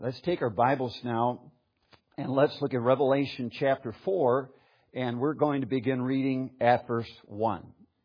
Let's take our Bibles now and let's look at Revelation chapter 4, and we're going to begin reading at verse 1.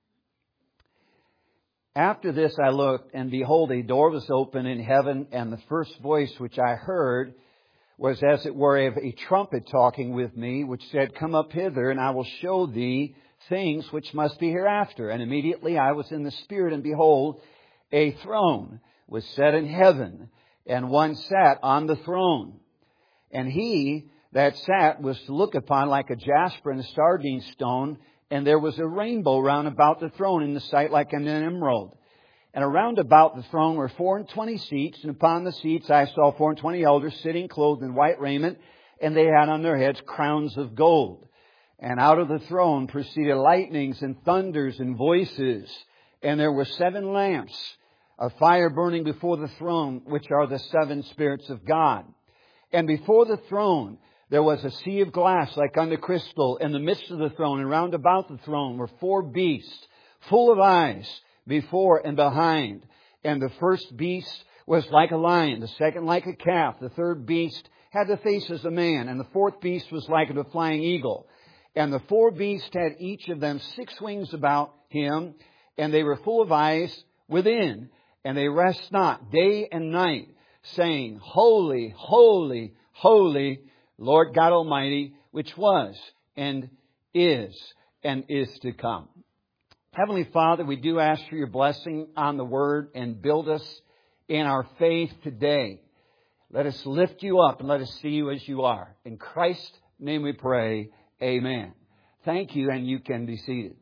After this I looked, and behold, a door was open in heaven, and the first voice which I heard was as it were of a trumpet talking with me, which said, Come up hither, and I will show thee things which must be hereafter. And immediately I was in the Spirit, and behold, a throne was set in heaven, and one sat on the throne. And he that sat was to look upon like a jasper and a sardine stone, and there was a rainbow round about the throne in the sight like an emerald. And around about the throne were 24 seats, and upon the seats I saw 24 elders sitting clothed in white raiment, and they had on their heads crowns of gold. And out of the throne proceeded lightnings and thunders and voices, and there were 7 lamps of fire burning before the throne, which are the 7 spirits of God. And before the throne there was a sea of glass like unto crystal in the midst of the throne, and round about the throne were 4 beasts, full of eyes, before and behind. And the first beast was like a lion, the second like a calf, the third beast had the face as a man, and the fourth beast was like a flying eagle. And the 4 beasts had each of them 6 wings about him, and they were full of eyes within, and they rest not day and night, saying, Holy, holy, holy, Lord God Almighty, which was and is to come. Heavenly Father, we do ask for your blessing on the Word and build us in our faith today. Let us lift you up and let us see you as you are. In Christ's name we pray, amen. Thank you, and you can be seated.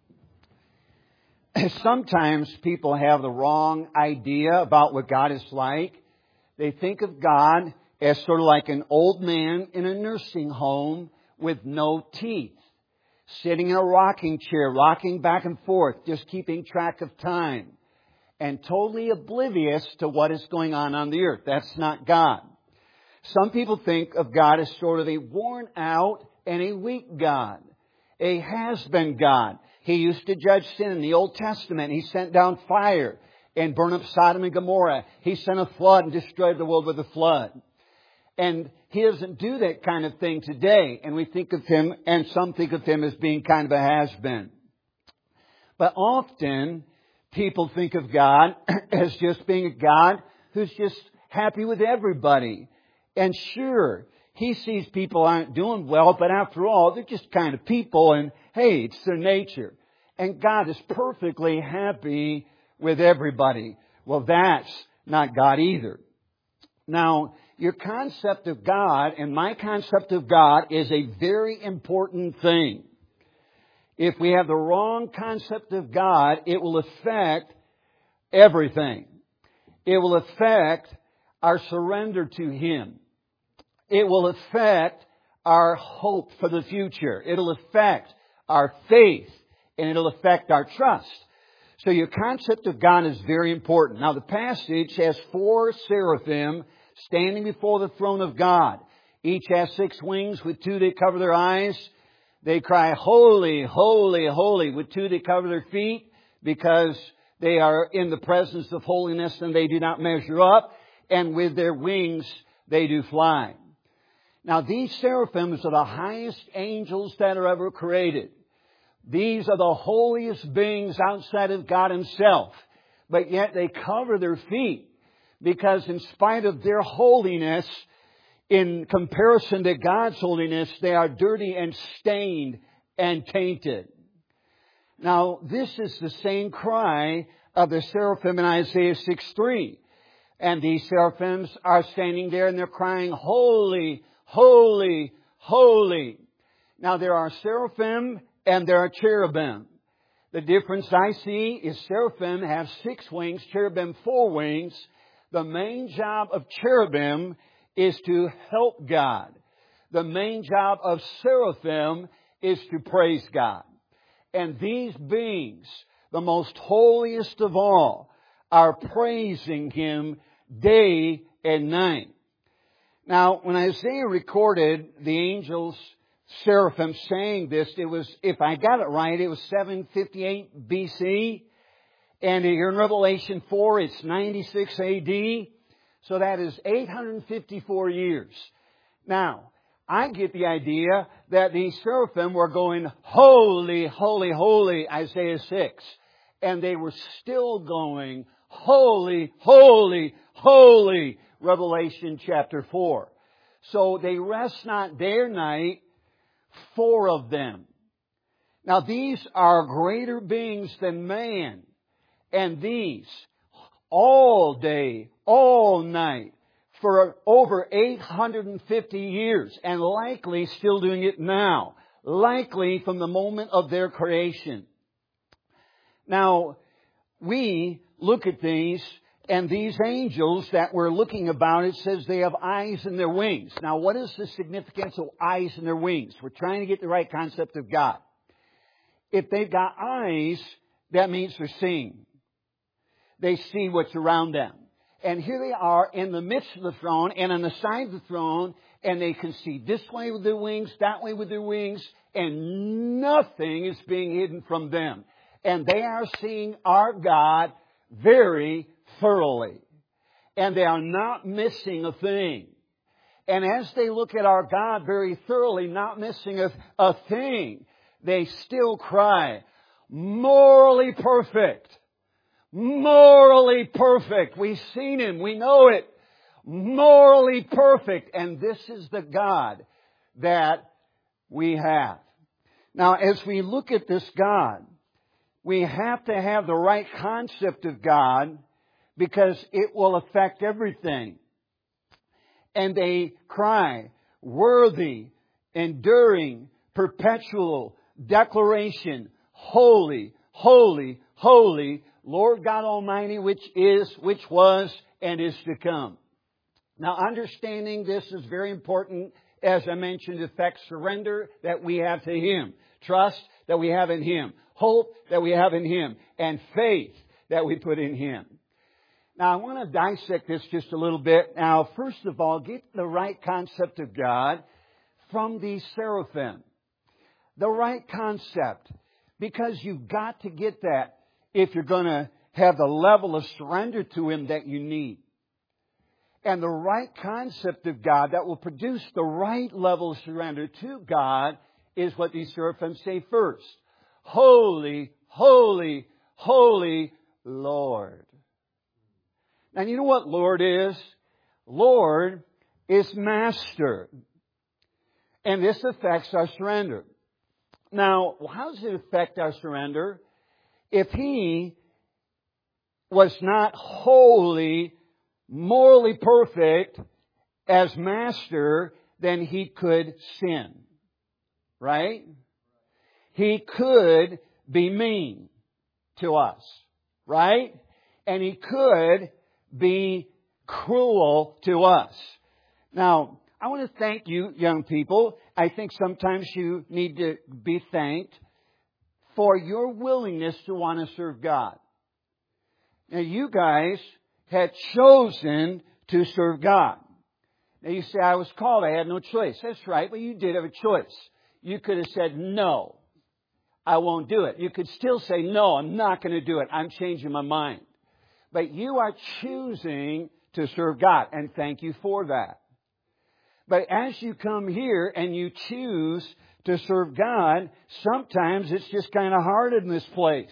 Sometimes people have the wrong idea about what God is like. They think of God as sort of like an old man in a nursing home with no teeth, sitting in a rocking chair, rocking back and forth, just keeping track of time, and totally oblivious to what is going on the earth. That's not God. Some people think of God as sort of a worn out and a weak God, a has-been God. He used to judge sin in the Old Testament. He sent down fire and burned up Sodom and Gomorrah. He sent a flood and destroyed the world with a flood. And He doesn't do that kind of thing today. And we think of Him, and some think of Him as being kind of a has-been. But often, people think of God as just being a God who's just happy with everybody. And sure, He sees people aren't doing well, but after all, they're just kind of people, and hey, it's their nature. And God is perfectly happy with everybody. Well, that's not God either. Now, your concept of God and my concept of God is a very important thing. If we have the wrong concept of God, it will affect everything. It will affect our surrender to Him. It will affect our hope for the future. It'll affect our faith, and it'll affect our trust. So your concept of God is very important. Now the passage has 4 seraphim standing before the throne of God. Each has 6 wings. With 2 they cover their eyes. They cry, Holy, holy, holy. With 2 they cover their feet because they are in the presence of holiness and they do not measure up. And with their wings they do fly. Now these seraphims are the highest angels that are ever created. These are the holiest beings outside of God Himself. But yet they cover their feet because in spite of their holiness, in comparison to God's holiness, they are dirty and stained and tainted. Now this is the same cry of the seraphim in Isaiah 6:3. And these seraphims are standing there and they're crying, Holy, holy, holy. Now there are seraphim and there are cherubim. The difference I see is seraphim have 6 wings, cherubim 4 wings. The main job of cherubim is to help God. The main job of seraphim is to praise God. And these beings, the most holiest of all, are praising Him day and night. Now, when Isaiah recorded the angels, seraphim saying this, it was, if I got it right, it was 758 BC. And here in Revelation 4, it's 96 AD. So that is 854 years. Now, I get the idea that these seraphim were going, holy, holy, holy, Isaiah 6. And they were still going, holy, holy, holy, Revelation chapter 4. So they rest not day or night, 4 of them. Now these are greater beings than man. And these, all day, all night, for over 850 years, and likely still doing it now, likely from the moment of their creation. Now, we look at these, and these angels that we're looking about, it says they have eyes in their wings. Now, what is the significance of eyes in their wings? We're trying to get the right concept of God. If they've got eyes, that means they're seeing. They see what's around them. And here they are in the midst of the throne and on the side of the throne, and they can see this way with their wings, that way with their wings, and nothing is being hidden from them. And they are seeing our God very thoroughly. And they are not missing a thing. And as they look at our God very thoroughly, not missing a thing, they still cry, morally perfect. Morally perfect. We've seen Him. We know it. Morally perfect. And this is the God that we have. Now, as we look at this God, we have to have the right concept of God because it will affect everything. And they cry, worthy, enduring, perpetual declaration, holy, holy, holy, Lord God Almighty, which is, which was, and is to come. Now, understanding this is very important. As I mentioned, it affects surrender that we have to Him. Trust that we have in Him. Hope that we have in Him. And faith that we put in Him. Now, I want to dissect this just a little bit. Now, first of all, get the right concept of God from these seraphim. The right concept. Because you've got to get that if you're going to have the level of surrender to Him that you need. And the right concept of God that will produce the right level of surrender to God is what these seraphim say first. Holy, holy, holy Lord. Now you know what Lord is? Lord is Master. And this affects our surrender. Now, how does it affect our surrender? If He was not holy, morally perfect as Master, then He could sin. Right? He could be mean to us. Right? And He could be cruel to us. Now, I want to thank you, young people. I think sometimes you need to be thanked for your willingness to want to serve God. Now, you guys had chosen to serve God. Now, you say, I was called. I had no choice. That's right. Well, you did have a choice. You could have said, no, I won't do it. You could still say, no, I'm not going to do it. I'm changing my mind. But you are choosing to serve God, and thank you for that. But as you come here and you choose to serve God, sometimes it's just kind of hard in this place.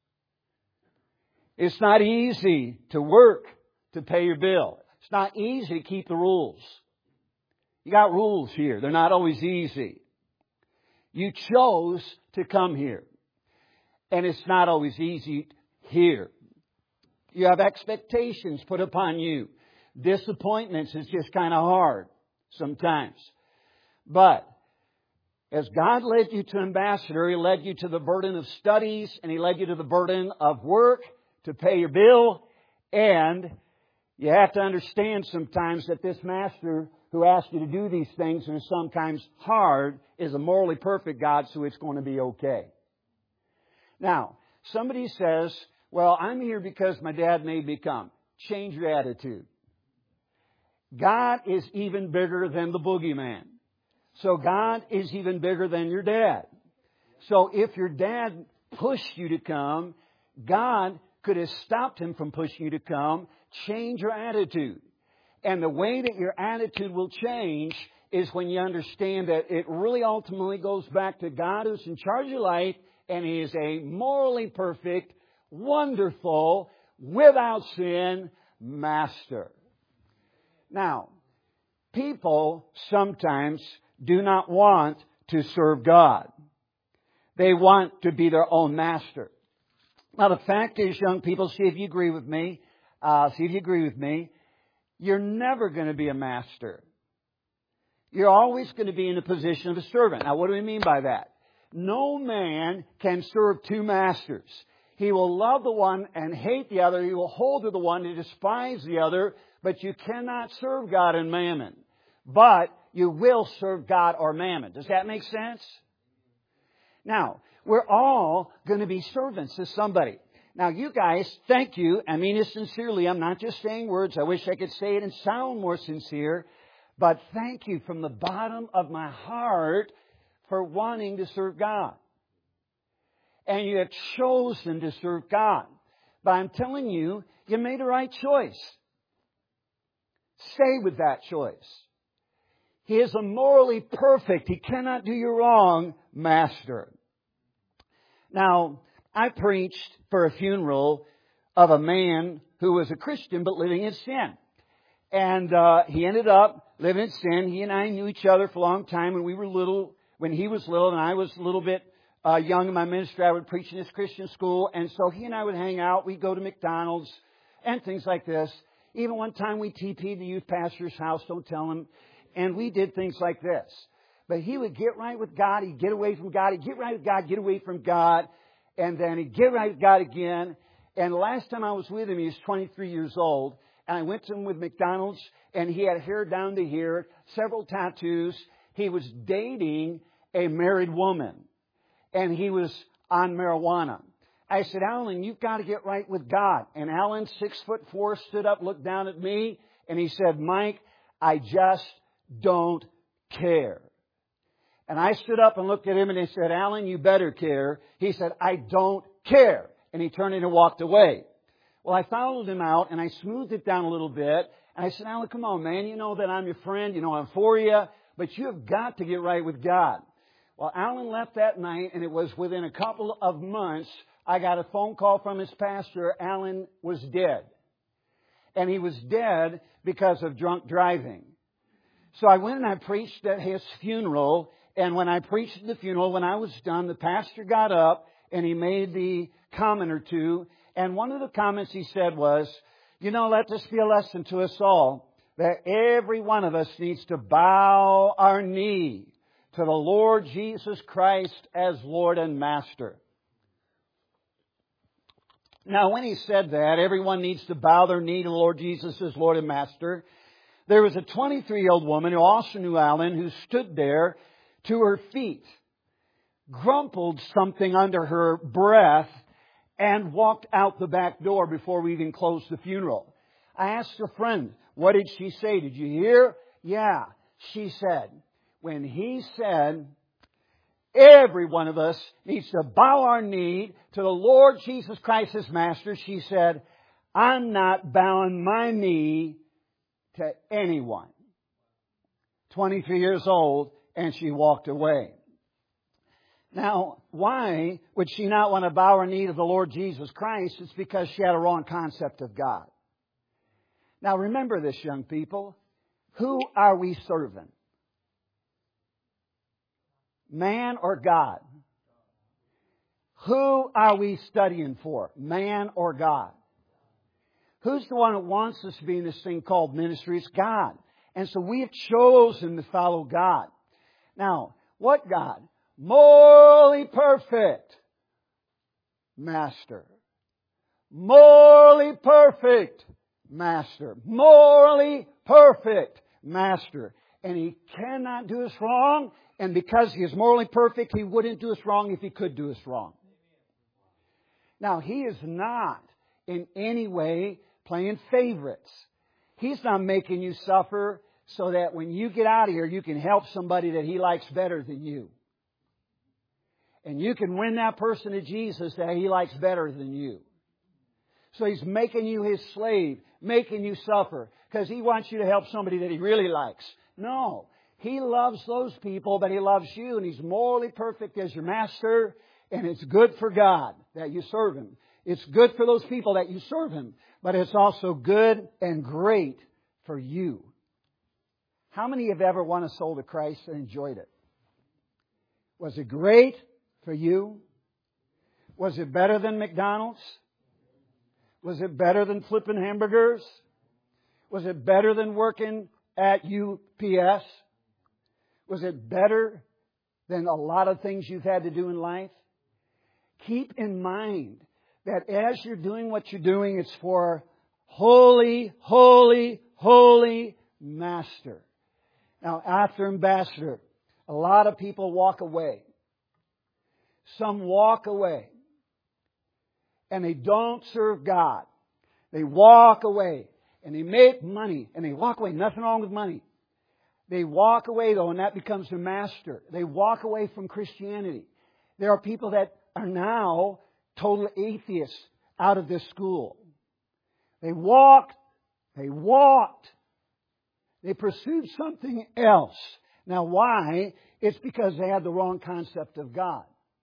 It's not easy to work to pay your bill. It's not easy to keep the rules. You got rules here. They're not always easy. You chose to come here. And it's not always easy here. You have expectations put upon you. Disappointments is just kind of hard sometimes. But as God led you to Ambassador, He led you to the burden of studies, and He led you to the burden of work to pay your bill. And you have to understand sometimes that this Master who asks you to do these things, and is sometimes hard, is a morally perfect God, so it's going to be okay. Now, somebody says, well, I'm here because my dad made me come. Change your attitude. God is even bigger than the boogeyman. So God is even bigger than your dad. So if your dad pushed you to come, God could have stopped him from pushing you to come. Change your attitude. And the way that your attitude will change is when you understand that it really ultimately goes back to God who's in charge of your life, and He is a morally perfect, wonderful, without sin Master. Now, people sometimes do not want to serve God. They want to be their own master. Now, the fact is, young people, see if you agree with me. You're never going to be a master. You're always going to be in the position of a servant. Now, what do we mean by that? No man can serve two masters. He will love the one and hate the other. He will hold to the one and despise the other. But you cannot serve God and mammon. But you will serve God or mammon. Does that make sense? Now, we're all going to be servants to somebody. Now, you guys, thank you. I mean it sincerely. I'm not just saying words. I wish I could say it and sound more sincere. But thank you from the bottom of my heart for wanting to serve God. And you have chosen to serve God. But I'm telling you, you made the right choice. Stay with that choice. He is a morally perfect, He cannot do you wrong, Master. Now, I preached for a funeral of a man who was a Christian but living in sin. And he ended up living in sin. He and I knew each other for a long time when we were little. When he was little and I was a little bit young in my ministry, I would preach in his Christian school. And so he and I would hang out. We'd go to McDonald's and things like this. Even one time we TP'd the youth pastor's house, don't tell him. And we did things like this. But he would get right with God. He'd get away from God. He'd get right with God, get away from God. And then he'd get right with God again. And the last time I was with him, he was 23 years old. And I went to him with McDonald's. And he had hair down to here, several tattoos. He was dating a married woman. And he was on marijuana. I said, Alan, you've got to get right with God. And Alan, 6'4", stood up, looked down at me. And he said, Mike, I just don't care. And I stood up and looked at him and he said, Alan, you better care. He said, I don't care. And he turned and walked away. Well, I followed him out and I smoothed it down a little bit. And I said, Alan, come on, man. You know that I'm your friend. You know I'm for you. But you have got to get right with God. Well, Alan left that night and it was within a couple of months, I got a phone call from his pastor. Alan was dead. And he was dead because of drunk driving. So I went and I preached at his funeral. And when I preached at the funeral, when I was done, the pastor got up and he made the comment or two. And one of the comments he said was, you know, let this be a lesson to us all, that every one of us needs to bow our knee to the Lord Jesus Christ as Lord and Master. Now, when he said that, everyone needs to bow their knee to the Lord Jesus as Lord and Master, there was a 23-year-old woman who also knew Alan who stood there to her feet, grumbled something under her breath, and walked out the back door before we even closed the funeral. I asked a friend, what did she say? Did you hear? Yeah. She said, when he said, every one of us needs to bow our knee to the Lord Jesus Christ as Master, she said, I'm not bowing my knee to anyone. 23 years old, and she walked away. Now, why would she not want to bow her knee to the Lord Jesus Christ? It's because she had a wrong concept of God. Now, remember this, young people. Who are we serving? Man or God? Who are we studying for? Man or God? Who's the one that wants us to be in this thing called ministry? It's God. And so we have chosen to follow God. Now, what God? Morally perfect Master. Morally perfect Master. Morally perfect Master. And He cannot do us wrong. And because He is morally perfect, He wouldn't do us wrong if He could do us wrong. Now, He is not in any way playing favorites. He's not making you suffer so that when you get out of here, you can help somebody that He likes better than you. And you can win that person to Jesus that He likes better than you. So He's making you His slave, making you suffer, because He wants you to help somebody that He really likes. No. He loves those people, but He loves you, and He's morally perfect as your master, and it's good for God that you serve Him. It's good for those people that you serve Him, but it's also good and great for you. How many have ever won a soul to Christ and enjoyed it? Was it great for you? Was it better than McDonald's? Was it better than flipping hamburgers? Was it better than working at UPS? Was it better than a lot of things you've had to do in life? Keep in mind that as you're doing what you're doing, it's for holy, holy, holy Master. Now, after ambassador, a lot of people walk away. Some walk away. And they don't serve God. They walk away. And they make money. And they walk away. Nothing wrong with money. They walk away, though, and that becomes their master. They walk away from Christianity. There are people that are now total atheists out of this school. They walked. They pursued something else. Now, why? It's because they had the wrong concept of God.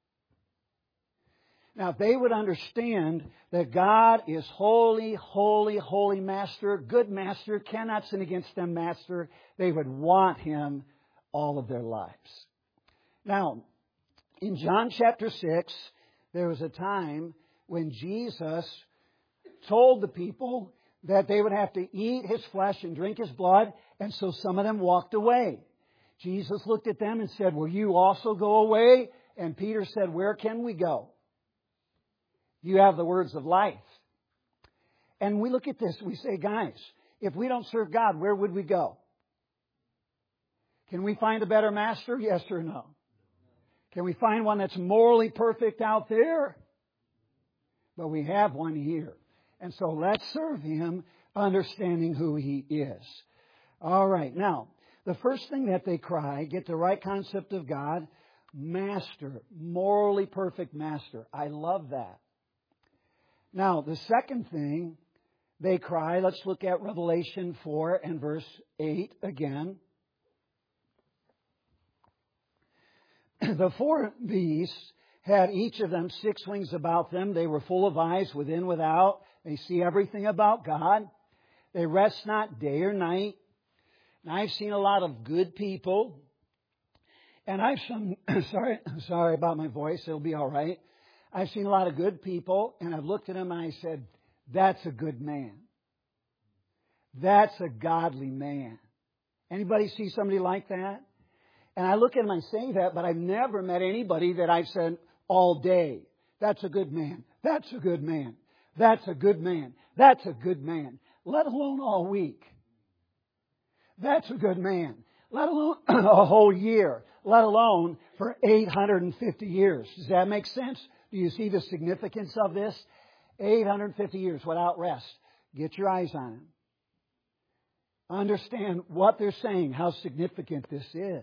Now, if they would understand that God is holy, holy, holy Master, good Master, cannot sin against them, Master, they would want Him all of their lives. Now, in John chapter 6, there was a time when Jesus told the people that they would have to eat His flesh and drink His blood, and so some of them walked away. Jesus looked at them and said, "Will you also go away?" And Peter said, "Where can we go? You have the words of life." And we look at this, we say, guys, if we don't serve God, where would we go? Can we find a better master? Yes or no? Can we find one that's morally perfect out there? But we have one here. And so let's serve Him, understanding who He is. All right. Now, the first thing that they cry, get the right concept of God, Master, morally perfect Master. I love that. Now, the second thing they cry, let's look at Revelation 4 and verse 8 again. The four beasts had each of them 6 wings about them. They were full of eyes within, without. They see everything about God. They rest not day or night. Now, I've seen a lot of good people. And I've seen, sorry about my voice. It'll be all right. I've seen a lot of good people, and I've looked at them and I said, that's a good man. That's a godly man. Anybody see somebody like that? And I look at them and I say that, but I've never met anybody that I've said all day, that's a good man. That's a good man. That's a good man. That's a good man. Let alone all week. That's a good man. Let alone a whole year. Let alone for 850 years. Does that make sense? Do you see the significance of this? 850 years without rest. Get your eyes on Him. Understand what they're saying, how significant this is.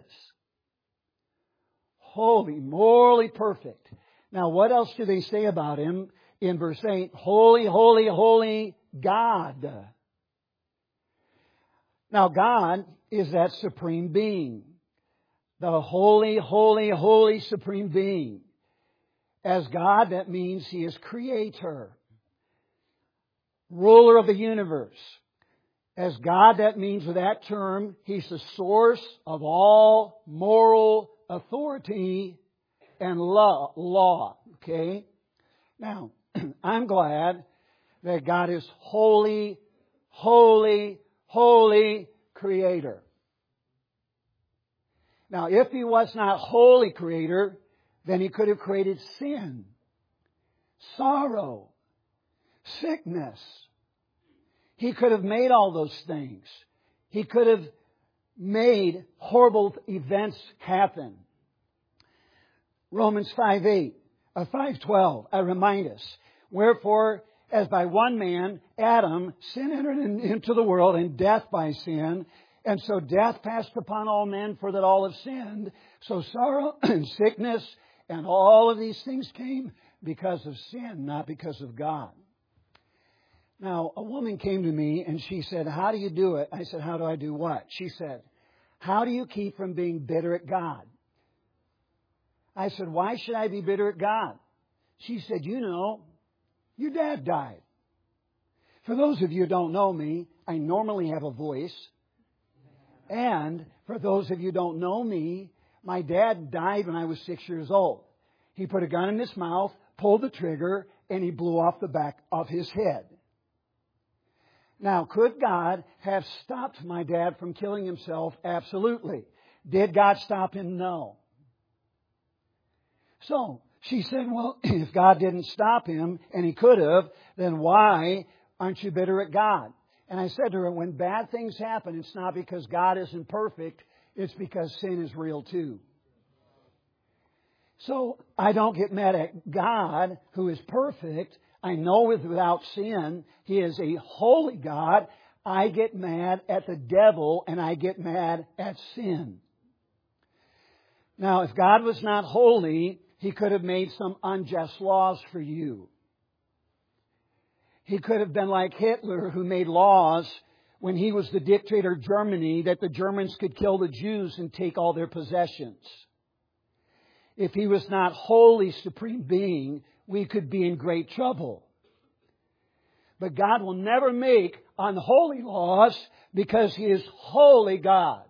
Holy, morally perfect. Now, what else do they say about Him in verse 8? Holy, holy, holy God. Now, God is that supreme being. The holy, holy, holy supreme being. As God, that means He is creator, ruler of the universe. As God, that means with that term, He's the source of all moral authority and law. Okay? Now, I'm glad that God is holy, holy, holy creator. Now, if He was not holy creator, then He could have created sin, sorrow, sickness. He could have made all those things. He could have made horrible events happen. Romans 5:12, I remind us, wherefore, as by one man, Adam, sin entered into the world, and death by sin, and so death passed upon all men, for that all have sinned. So sorrow and sickness and all of these things came because of sin, not because of God. Now, a woman came to me and she said, how do you do it? I said, how do I do what? She said, how do you keep from being bitter at God? I said, why should I be bitter at God? She said, you know, your dad died. For those of you who don't know me, I normally have a voice. And for those of you who don't know me, my dad died when I was 6 years old. He put a gun in his mouth, pulled the trigger, and he blew off the back of his head. Now, could God have stopped my dad from killing himself? Absolutely. Did God stop him? No. So, she said, well, if God didn't stop him, and He could have, then why aren't you bitter at God? And I said to her, when bad things happen, it's not because God isn't perfect, it's because sin is real too. So, I don't get mad at God, who is perfect. I know without sin, He is a holy God. I get mad at the devil, and I get mad at sin. Now, if God was not holy, He could have made some unjust laws for you. He could have been like Hitler, who made laws when he was the dictator of Germany that the Germans could kill the Jews and take all their possessions. If He was not holy, supreme being, we could be in great trouble. But God will never make unholy laws because He is holy God.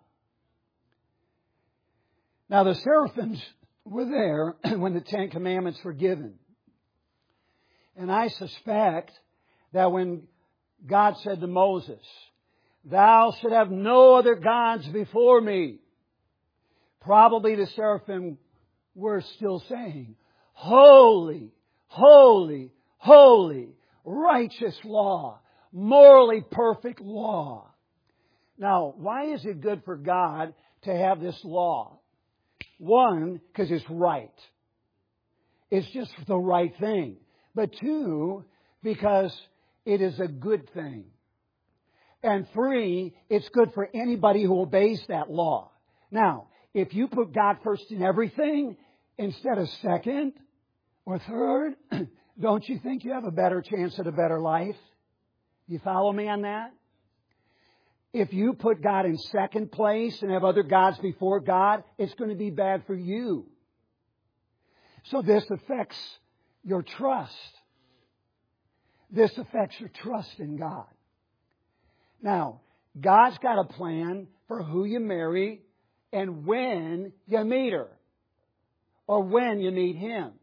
Now, the seraphims were there when the Ten Commandments were given. And I suspect that when God said to Moses, "Thou shalt have no other gods before me," probably the seraphim were still saying, "Holy, holy, holy, righteous law, morally perfect law." Now, why is it good for God to have this law? One, because it's right. It's just the right thing. But two, because it is a good thing. And three, it's good for anybody who obeys that law. Now, if you put God first in everything instead of second or third, don't you think you have a better chance at a better life? You follow me on that? If you put God in second place and have other gods before God, it's going to be bad for you. So this affects your trust. This affects your trust in God. Now, God's got a plan for who you marry and when you meet her, or when you meet Him.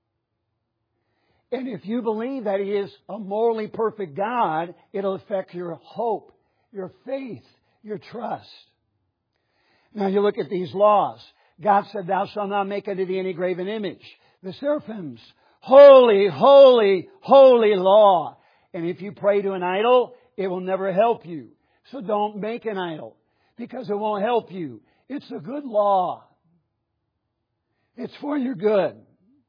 And if you believe that He is a morally perfect God, it'll affect your hope, your faith, your trust. Now you look at these laws. God said, "Thou shalt not make unto thee any graven image." The seraphims, holy, holy, holy law. And if you pray to an idol, it will never help you. So don't make an idol, because it won't help you. It's a good law. It's for your good.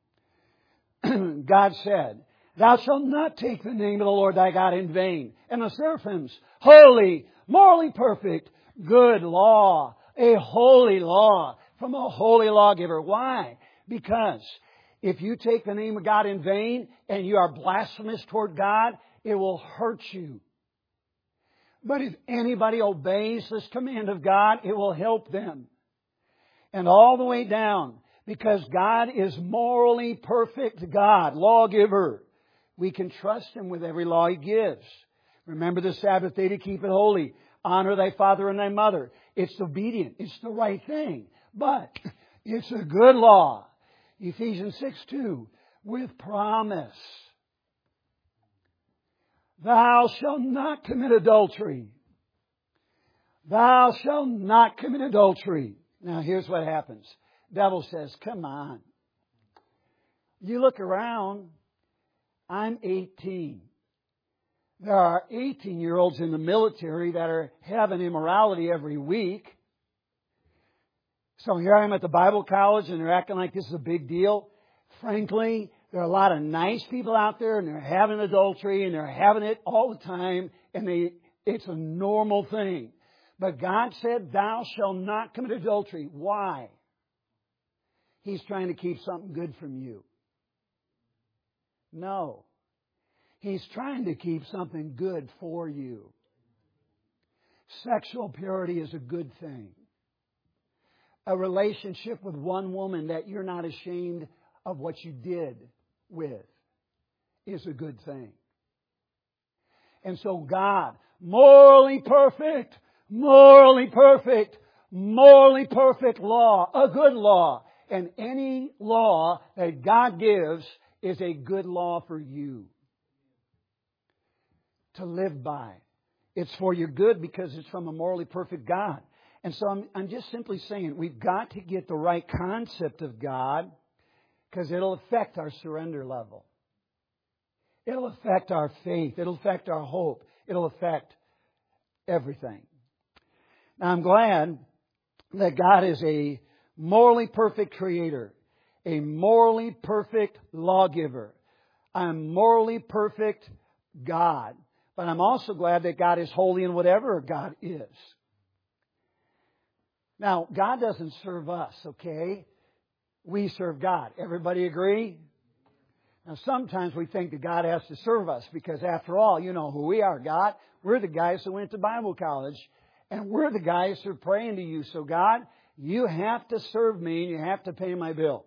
God said, "Thou shalt not take the name of the Lord thy God in vain." And the seraphims, holy, morally perfect, good law, a holy law from a holy lawgiver. Why? Because if you take the name of God in vain and you are blasphemous toward God, it will hurt you. But if anybody obeys this command of God, it will help them. And all the way down, because God is morally perfect God, lawgiver, we can trust Him with every law He gives. Remember the Sabbath day to keep it holy. Honor thy father and thy mother. It's obedient. It's the right thing. But it's a good law. Ephesians 6:2, with promise. Thou shalt not commit adultery. Thou shalt not commit adultery. Now here's what happens. Devil says, "Come on. You look around. I'm 18. There are 18-year-olds in the military that are having immorality every week. So here I am at the Bible college and they're acting like this is a big deal. Frankly, there are a lot of nice people out there and they're having adultery and they're having it all the time, and it's a normal thing. But God said, "Thou shalt not commit adultery." Why? He's trying to keep something good from you. No. He's trying to keep something good for you. Sexual purity is a good thing. A relationship with one woman that you're not ashamed of what you did with is a good thing. And so God, morally perfect law, a good law. And any law that God gives is a good law for you to live by. It's for your good because it's from a morally perfect God. And so I'm just simply saying we've got to get the right concept of God because it'll affect our surrender level. It'll affect our faith. It'll affect our hope. It'll affect everything. Now I'm glad that God is a morally perfect creator, a morally perfect lawgiver, a morally perfect God. But I'm also glad that God is holy in whatever God is. Now, God doesn't serve us, okay? We serve God. Everybody agree? Now, sometimes we think that God has to serve us because, after all, you know who we are, God. We're the guys who went to Bible college, and we're the guys who are praying to you. So, God, you have to serve me, and you have to pay my bill.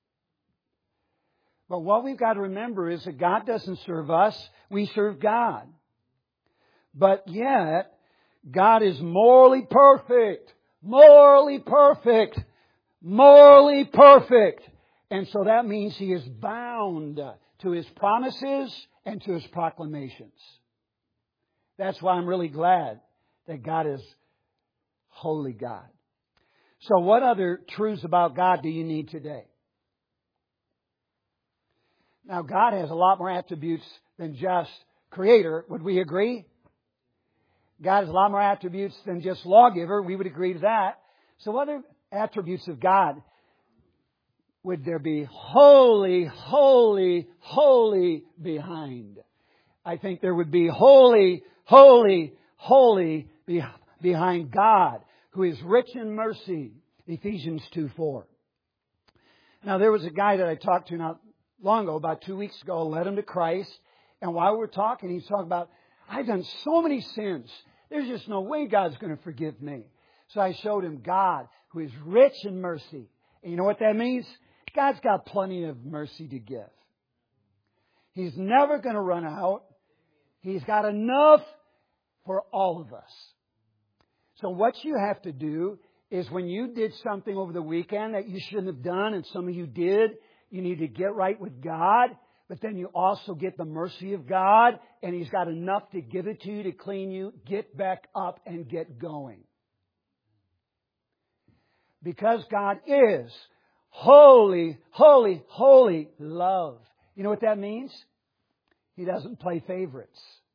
But what we've got to remember is that God doesn't serve us. We serve God. But yet, God is morally perfect. Morally perfect. Morally perfect. And so that means He is bound to His promises and to His proclamations. That's why I'm really glad that God is holy God. So what other truths about God do you need today? Now, God has a lot more attributes than just creator. Would we agree? God has a lot more attributes than just lawgiver. We would agree to that. So what other attributes of God would there be? Holy, holy, holy behind. I think there would be holy, holy, holy behind God, who is rich in mercy. Ephesians 2:4. Now there was a guy that I talked to not long ago, about 2 weeks ago, led him to Christ. And while we were talking, he's talking about, I've done so many sins. There's just no way God's going to forgive me. So I showed him God, who is rich in mercy. And you know what that means? God's got plenty of mercy to give. He's never going to run out. He's got enough for all of us. So what you have to do is when you did something over the weekend that you shouldn't have done, and some of you did, you need to get right with God. But then you also get the mercy of God, and He's got enough to give it to you to clean you. Get back up and get going. Because God is holy, holy, holy love. You know what that means? He doesn't play favorites.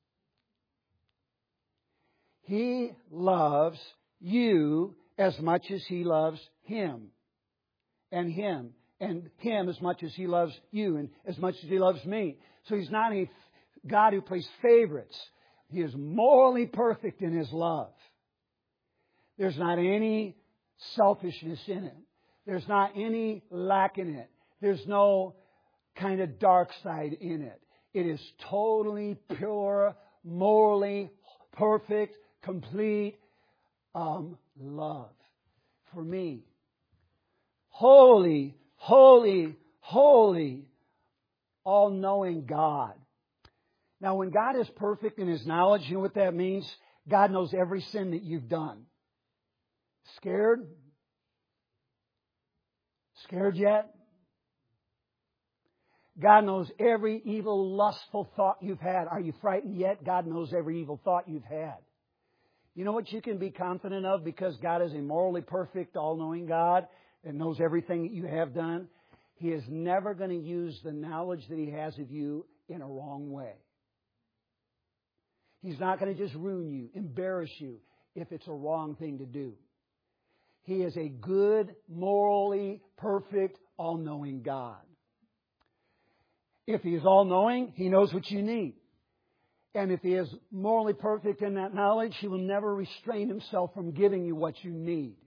He loves you as much as He loves Him. And Him. And Him as much as He loves you and as much as He loves me. So He's not a God who plays favorites. He is morally perfect in His love. There's not any selfishness in it. There's not any lack in it. There's no kind of dark side in it. It is totally pure, morally perfect, complete love for me. Holy, holy, holy, all-knowing God. Now, when God is perfect in His knowledge, you know what that means? God knows every sin that you've done. Scared? Scared yet? God knows every evil, lustful thought you've had. Are you frightened yet? God knows every evil thought you've had. You know what you can be confident of because God is a morally perfect, all-knowing God and knows everything that you have done? He is never going to use the knowledge that He has of you in a wrong way. He's not going to just ruin you, embarrass you, if it's a wrong thing to do. He is a good, morally perfect, all-knowing God. If He is all-knowing, He knows what you need. And if He is morally perfect in that knowledge, He will never restrain Himself from giving you what you need.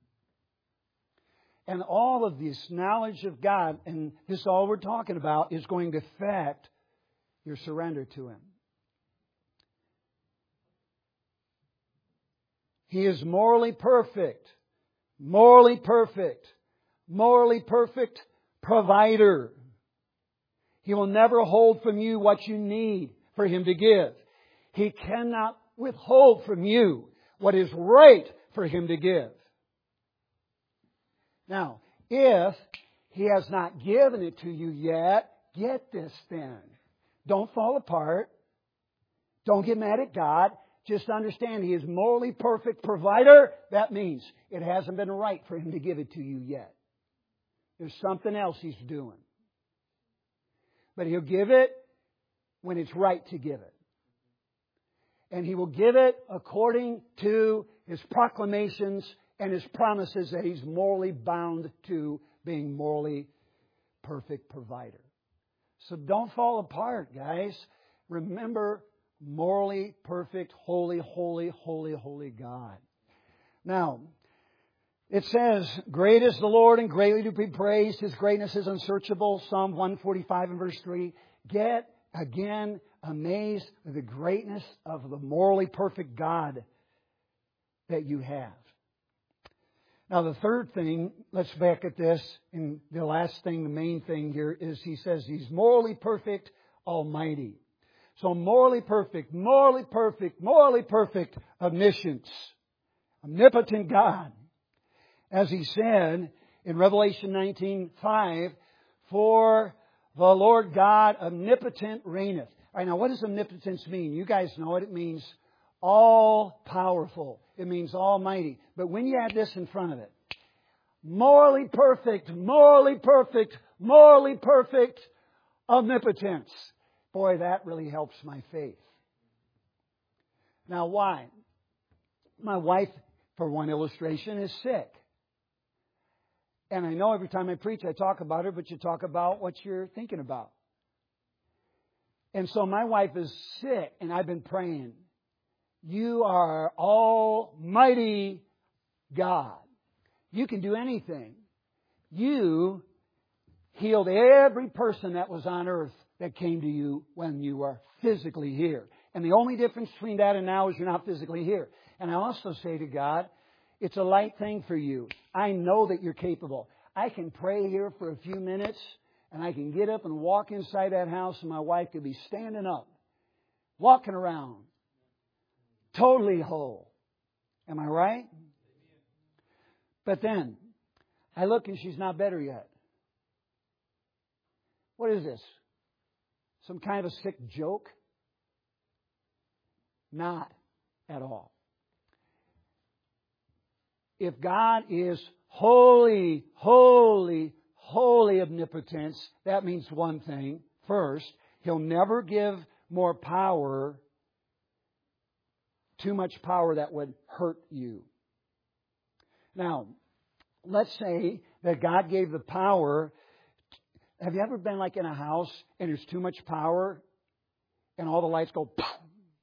And all of this knowledge of God, and this is all we're talking about, is going to affect your surrender to Him. He is morally perfect. Morally perfect. Morally perfect provider. He will never hold from you what you need for Him to give. He cannot withhold from you what is right for Him to give. Now, if He has not given it to you yet, get this then. Don't fall apart. Don't get mad at God. Just understand He is morally perfect provider. That means it hasn't been right for Him to give it to you yet. There's something else He's doing. But He'll give it when it's right to give it. And He will give it according to His proclamations and His promises that He's morally bound to being morally perfect provider. So don't fall apart, guys. Remember, morally perfect, holy, holy, holy, holy God. Now, it says, great is the Lord and greatly to be praised. His greatness is unsearchable. Psalm 145 and verse 3. Get again amazed at the greatness of the morally perfect God that you have. Now the third thing, let's back at this, and the last thing, the main thing here is He says He's morally perfect, almighty. So morally perfect, omniscience, omnipotent God. As He said in Revelation 19:5, for the Lord God omnipotent reigneth. All right, now what does omnipotence mean? You guys know it. It means all powerful. It means almighty. But when you add this in front of it, morally perfect, omnipotence. Boy, that really helps my faith. Now why? My wife, for one illustration, is sick. And I know every time I preach I talk about her, but you talk about what you're thinking about. And so my wife is sick, and I've been praying, You are almighty God. You can do anything. You healed every person that was on earth that came to you when you were physically here. And the only difference between that and now is you're not physically here. And I also say to God, it's a light thing for you. I know that you're capable. I can pray here for a few minutes, and I can get up and walk inside that house, and my wife could be standing up, walking around, totally whole. Am I right? But then, I look and she's not better yet. What is this? Some kind of a sick joke? Not at all. If God is holy, holy, holy omnipotence, that means one thing. First, He'll never give more power, too much power that would hurt you. Now, let's say that God gave the power. Have you ever been like in a house and there's too much power and all the lights go poof?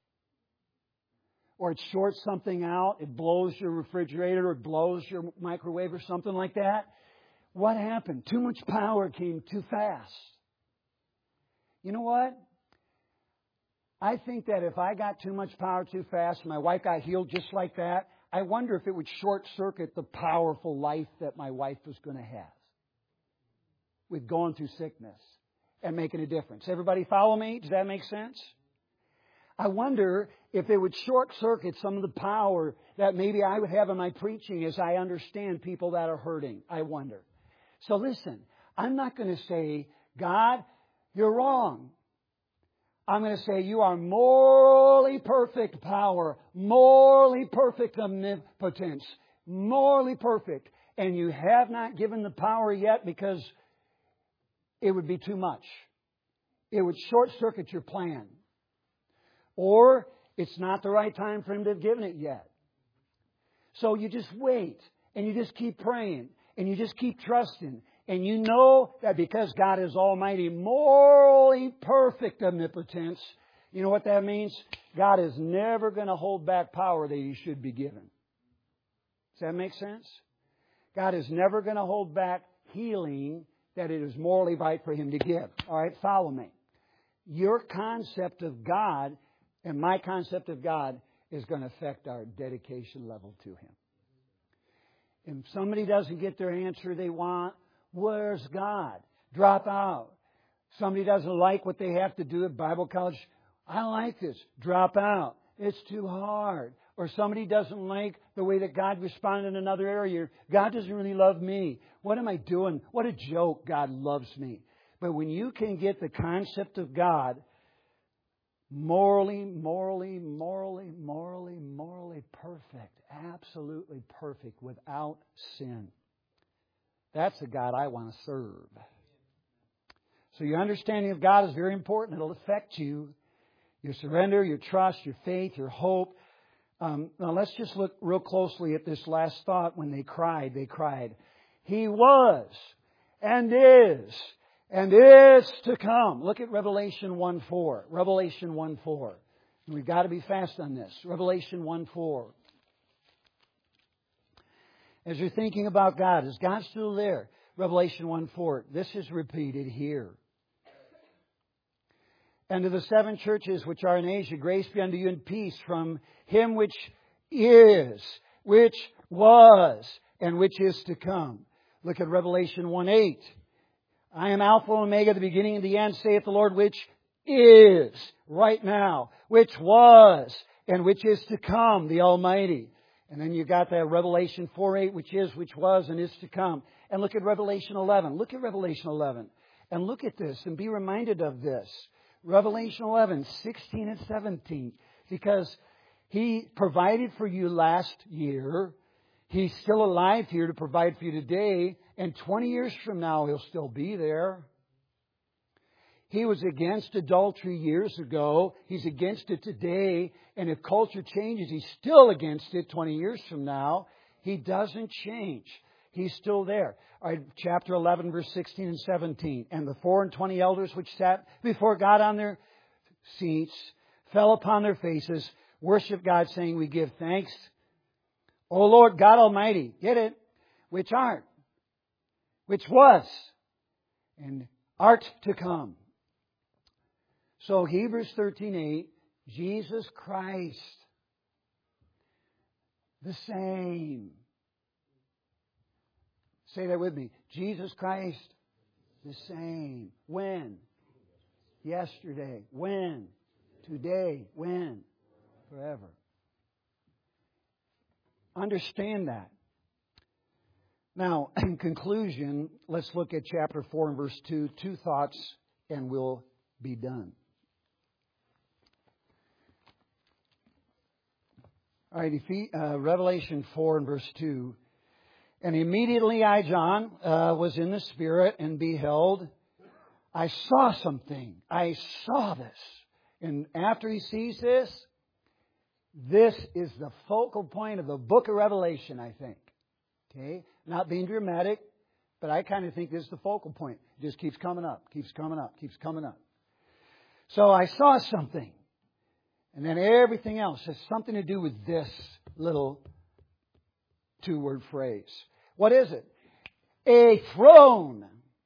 Or it shorts something out, it blows your refrigerator, or it blows your microwave or something like that? What happened? Too much power came too fast. You know what? I think that if I got too much power too fast, my wife got healed just like that, I wonder if it would short circuit the powerful life that my wife was going to have with going through sickness and making a difference. Everybody follow me? Does that make sense? I wonder if it would short circuit some of the power that maybe I would have in my preaching as I understand people that are hurting. I wonder. So listen, I'm not going to say, God, you're wrong. I'm going to say you are morally perfect power, morally perfect omnipotence, morally perfect. And you have not given the power yet because it would be too much. It would short circuit your plan. Or it's not the right time for Him to have given it yet. So you just wait and you just keep praying and you just keep trusting. And you know that because God is almighty, morally perfect omnipotence, you know what that means? God is never going to hold back power that He should be given. Does that make sense? God is never going to hold back healing that it is morally right for Him to give. All right, follow me. your concept of God and my concept of God is going to affect our dedication level to Him. If somebody doesn't get their answer they want, where's God? Drop out. Somebody doesn't like what they have to do at Bible college. I don't like this. Drop out. It's too hard. Or somebody doesn't like the way that God responded in another area. God doesn't really love me. What am I doing? What a joke. God loves me. But when you can get the concept of God morally perfect, absolutely perfect, without sin, that's the God I want to serve. So your understanding of God is very important. It'll affect you. Your surrender, your trust, your faith, your hope. Now let's just look real closely at this last thought. When they cried, He was and is to come. Look at Revelation 1:4. Revelation 1:4. We've got to be fast on this. Revelation 1:4. As you're thinking about God, is God still there? Revelation 1:4. This is repeated here. And to the 7 churches which are in Asia, grace be unto you and peace from Him which is, which was, and which is to come. Look at Revelation 1:8. I am Alpha and Omega, the beginning and the end, saith the Lord, which is right now, which was, and which is to come, the Almighty. And then you got that Revelation 4:8, which is, which was, and is to come. And look at Revelation 11. Look at Revelation 11. And look at this and be reminded of this. Revelation 11, 16 and 17. Because He provided for you last year. He's still alive here to provide for you today. And 20 years from now, He'll still be there. He was against adultery years ago. He's against it today. And if culture changes, He's still against it 20 years from now. He doesn't change. He's still there. All right, chapter 11, verse 16 and 17. And the 24 elders which sat before God on their seats fell upon their faces, worship God, saying, we give thanks, O Lord God Almighty, get it, which art, which was, and art to come. So Hebrews 13:8, Jesus Christ, the same. Say that with me. Jesus Christ, the same. When? Yesterday. When? Today. When? Forever. Understand that. Now, in conclusion, let's look at chapter 4 and verse 2. 2 thoughts and we'll be done. All right, Revelation 4 and verse 2. And immediately I, John, was in the Spirit and beheld. I saw something. I saw this. And after he sees this, this is the focal point of the book of Revelation, I think. Okay? Not being dramatic, but I kind of think this is the focal point. It just keeps coming up, keeps coming up, keeps coming up. So I saw something. And then everything else has something to do with this little 2-word phrase. What is it? A throne.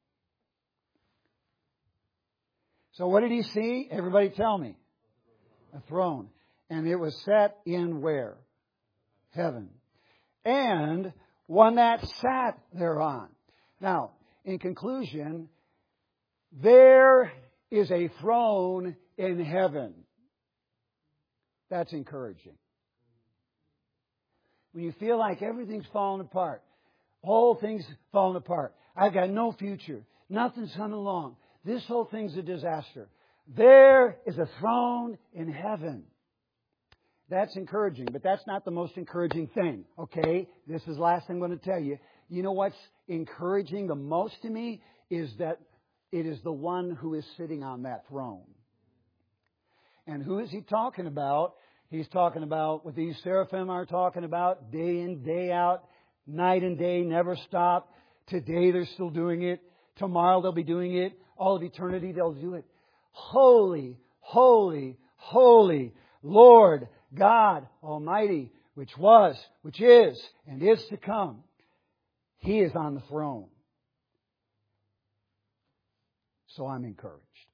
So what did he see? Everybody tell me. A throne. And it was set in where? Heaven. And one that sat thereon. Now, in conclusion, there is a throne in heaven. That's encouraging. When you feel like everything's falling apart, whole thing's falling apart. I've got no future. Nothing's coming along. This whole thing's a disaster. There is a throne in heaven. That's encouraging, but that's not the most encouraging thing. Okay? This is the last thing I'm going to tell you. You know what's encouraging the most to me is that it is the one who is sitting on that throne. And who is he talking about? He's talking about what these seraphim are talking about, day in, day out, night and day, never stop. Today they're still doing it. Tomorrow they'll be doing it. All of eternity they'll do it. Holy, holy, holy, Lord God Almighty, which was, which is, and is to come. He is on the throne. So I'm encouraged.